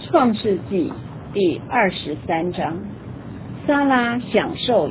创世纪第23章，撒拉享受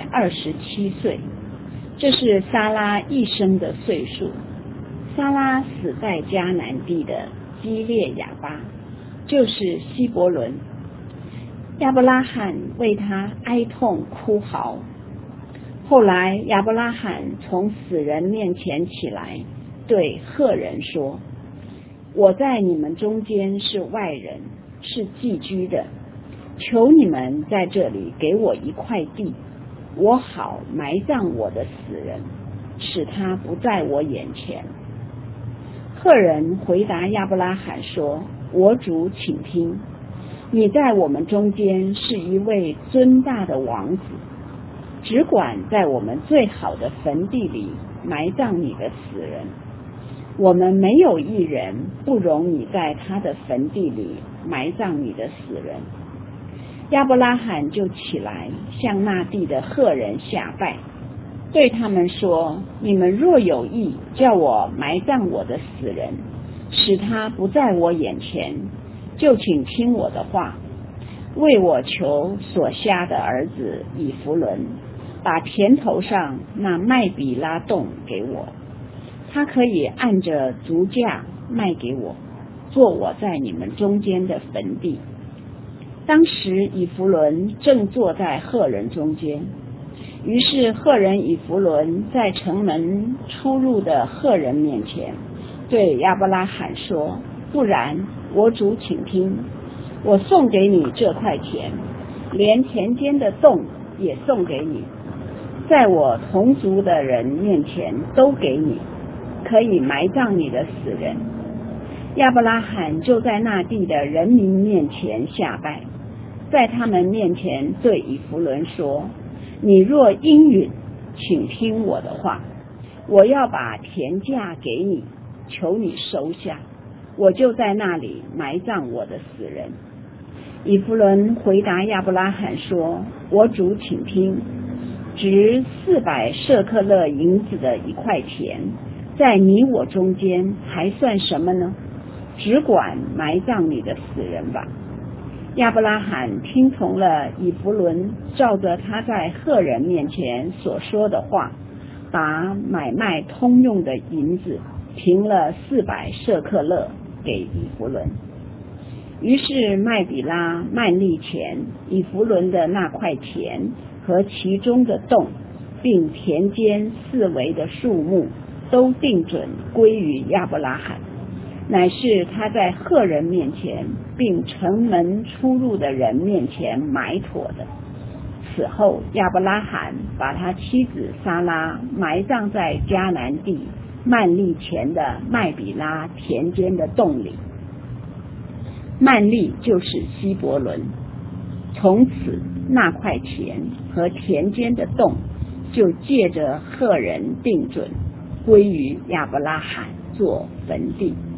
127岁，这是撒拉一生的岁数。撒拉死在迦南地的基列雅巴，就是希伯伦。亚伯拉罕为他哀痛哭嚎。后来亚伯拉罕从死人面前起来，对赫人说：我在你们中间是外人，是寄居的，求你们在这里给我一块地，我好埋葬我的死人，使他不在我眼前。赫人回答亚伯拉罕说：我主请听，你在我们中间是一位尊大的王子，只管在我们最好的坟地里埋葬你的死人，我们没有一人不容你在他的坟地里埋葬你的死人。亚伯拉罕就起来向那地的赫人下拜，对他们说：你们若有意叫我埋葬我的死人，使他不在我眼前，就请听我的话，为我求所辖的儿子以弗伦，把田头上那麦比拉洞给我，他可以按着足价卖给我，做我在你们中间的坟地。当时以弗伦正坐在赫人中间，于是赫人以弗伦在城门出入的赫人面前对亚伯拉罕说：不然，我主请听，我送给你这块田，连田间的洞也送给你，在我同族的人面前都给你，可以埋葬你的死人。亚伯拉罕就在那地的人民面前下拜，在他们面前对以弗伦说：你若应允，请听我的话，我要把田价给你，求你收下，我就在那里埋葬我的死人。以弗伦回答亚伯拉罕说：我主请听，值400舍客勒银子的一块田，在你我中间还算什么呢？只管埋葬你的死人吧。亚伯拉罕听从了以弗伦照着他在赫人面前所说的话，把买卖通用的银子平了400舍客勒给以弗伦。于是麦比拉、曼利前以弗伦的那块田和其中的洞，并田间四围的树木，都定准归于亚伯拉罕，乃是他在赫人面前并城门出入的人面前埋妥的。此后亚伯拉罕把他妻子撒拉埋葬在迦南地曼利前的麦比拉田间的洞里。曼利就是希伯伦。从此那块田和田间的洞就借着赫人定准归于亚伯拉罕做坟地。